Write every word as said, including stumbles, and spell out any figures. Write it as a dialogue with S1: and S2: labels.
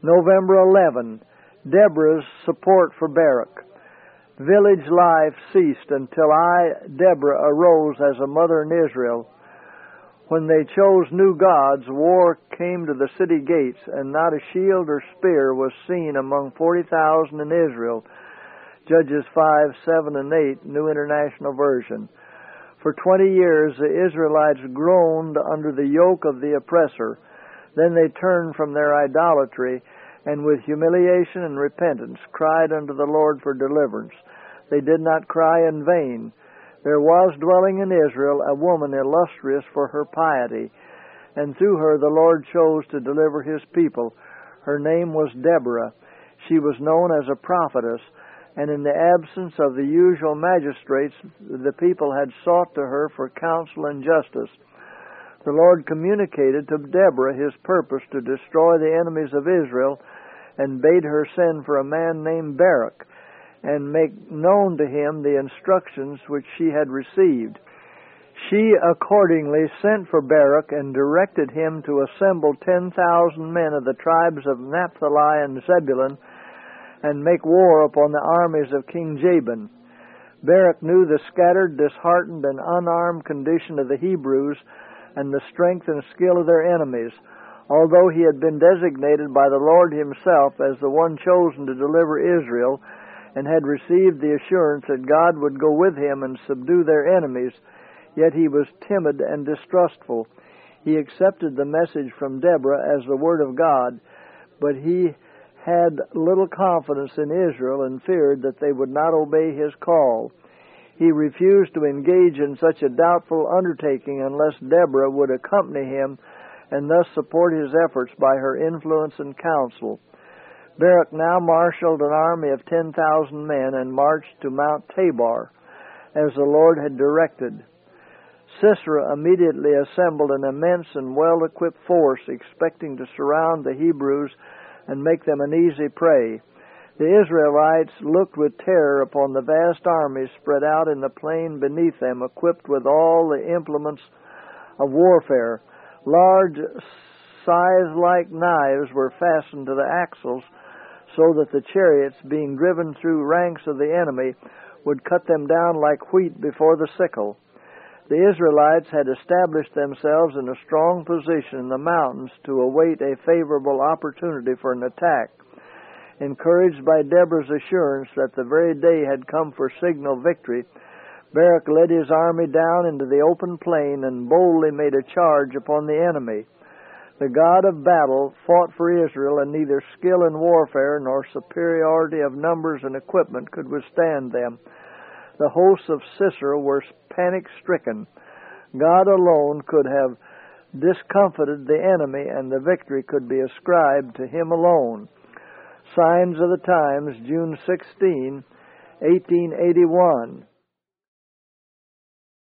S1: November eleventh, Deborah's support for Barak. Village life ceased until I, Deborah, arose as a mother in Israel. When they chose new gods, war came to the city gates, and not a shield or spear was seen among forty thousand in Israel. Judges five, seven, and eight, New International Version. For twenty years the Israelites groaned under the yoke of the oppressor. Then they turned from their idolatry, and with humiliation and repentance cried unto the Lord for deliverance. They did not cry in vain. There was dwelling in Israel a woman illustrious for her piety, and through her the Lord chose to deliver his people. Her name was Deborah. She was known as a prophetess, and in the absence of the usual magistrates, the people had sought to her for counsel and justice. The Lord communicated to Deborah his purpose to destroy the enemies of Israel, and bade her send for a man named Barak, and make known to him the instructions which she had received. She accordingly sent for Barak and directed him to assemble ten thousand men of the tribes of Naphtali and Zebulun, and make war upon the armies of King Jabin. Barak knew the scattered, disheartened, and unarmed condition of the Hebrews, and the strength and skill of their enemies. Although he had been designated by the Lord himself as the one chosen to deliver Israel, and had received the assurance that God would go with him and subdue their enemies, yet he was timid and distrustful. He accepted the message from Deborah as the word of God, but he had little confidence in Israel and feared that they would not obey his call. He refused to engage in such a doubtful undertaking unless Deborah would accompany him and thus support his efforts by her influence and counsel. Barak now marshaled an army of ten thousand men and marched to Mount Tabor, as the Lord had directed. Sisera immediately assembled an immense and well-equipped force, expecting to surround the Hebrews and make them an easy prey. The Israelites looked with terror upon the vast armies spread out in the plain beneath them, equipped with all the implements of warfare. Large scythe-like knives were fastened to the axles, so that the chariots, being driven through ranks of the enemy, would cut them down like wheat before the sickle. The Israelites had established themselves in a strong position in the mountains to await a favorable opportunity for an attack. Encouraged by Deborah's assurance that the very day had come for signal victory, Barak led his army down into the open plain and boldly made a charge upon the enemy. The God of battle fought for Israel, and neither skill in warfare nor superiority of numbers and equipment could withstand them. The hosts of Sisera were panic-stricken. God alone could have discomfited the enemy, and the victory could be ascribed to him alone. Signs of the Times, June sixteenth, eighteen eighty-one.